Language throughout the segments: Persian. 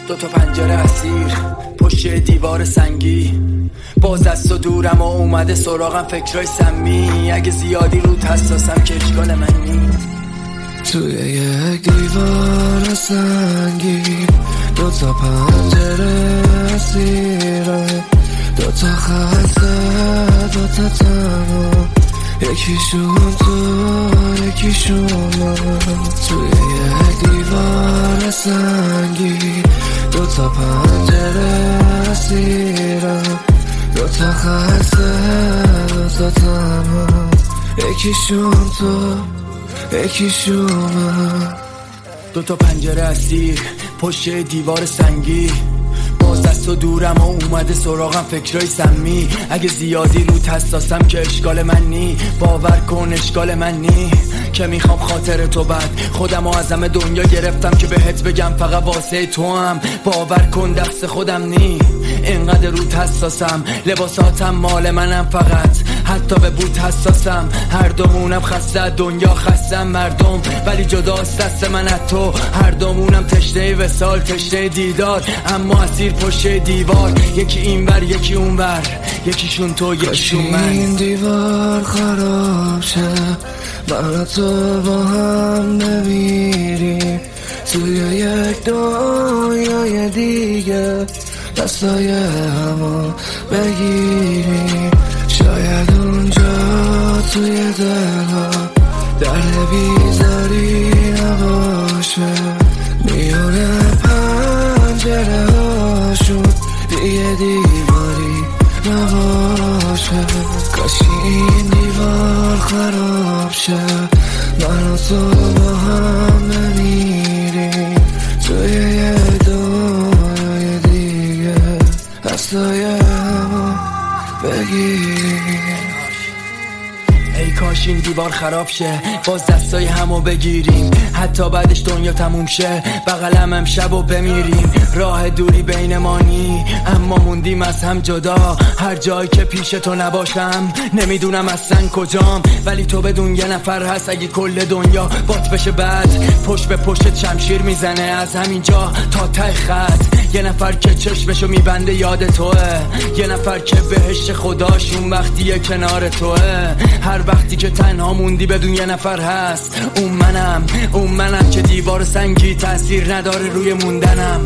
دوتا پنجره اسیر پشت دیوار سنگی، باز دست و دورم و اومده سراغم فکرای سمی. اگه زیادی رو حساسم که اشکال من نیست. توی یک دیوار سنگی دوتا پنجره اسیره، دوتا خسته دوتا تنها، یکیشون تو یکیشون من. توی یک دیوار سنگی دوتا پنجره اسیره، دوتا خسته دوتا تنها، یکیشون تو یکیشون من. دوتا پنجره اسیر پشت دیوار سنگی، باز دست و دورم و اومده سراغم فکرای سمی. اگه زیادی رو حساسم که اشکال من نی، باور کن اشکال من نی. که میخوام خاطر تو بد خودم و از همه دنیا گرفتم که بهت بگم فقط واسه تو هم. باور کن دست خودم نی، اینقدر رو حساسم. لباساتم مال منم فقط، حتی به بود حساسم. هر دومونم خسته دنیا خسته مردم، ولی جداست دست من از تو. هر دومونم تشنه وصال تشنه دیدار، اما اسیر پشت دیوار. یکی اینور یکی اونور، یکیشون تو یکیشون من. این دیوار خراب شه من تو با هم نمیریم توی یک دنیای دیگه، دستای همو بگیریم. شاید اونجا توی دلها درد بیزاری نباشه، میونه پنجره هاشون دیگه دیواری نباشه. کاش این دیوار خراب شه من و تو با هم نمیریم توی یه دنیای دیگه، دستای همو بگیریم. ای کاش این دیوار خراب شه باز دستای همو بگیریم، حتی بعدش دنیا تموم شه بغلم امشب و بمیریم. راه دوری بین ما نی، اما موندیم از هم جدا. هر جایی که پیش تو نباشم نمیدونم اصلا کجام، ولی تو بدون یه نفر هست اگه کل دنیا بات بشه. بعد پشت به پشت شمشیر میزنه از همینجا تا ته خط. یه نفر که چشمشو میبنده یاد توه، یه نفر که بهشت خداشون وقتیه کنار توه. هر وقتی که تنها موندی بدون یه نفر هست، اون منم که دیوار سنگی تأثیر نداره روی موندنم.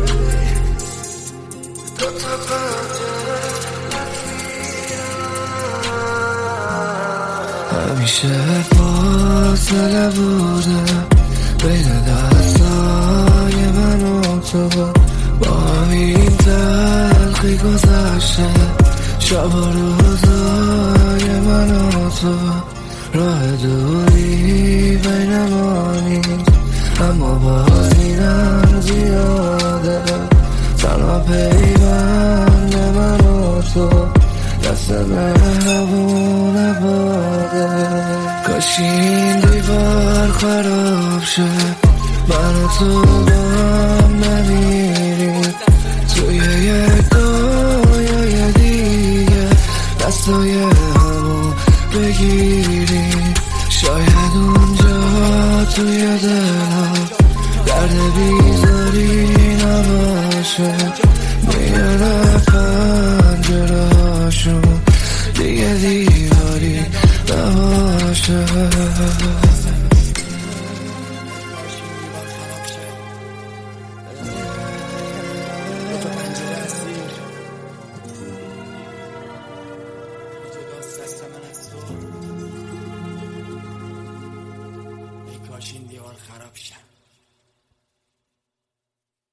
همیشه فاصله بوده بین دستای من و تو، با همین تلخی گذشته شب و روزای من و تو. راه دوری بین ما نیست، اما باز اینم زیاده. تنها پیوند من و تو دست مهربون باده. کاش این دیوار خراب شه من و تو با هم نمیریم توی یک دنیای دیگه، دستای همو بگیریم. شاید اونجا توی دلها درد بیزاری نباشه، میونه پنجره هاشون دیگه دیواری نباشه. کاش این دیوار خراب شه.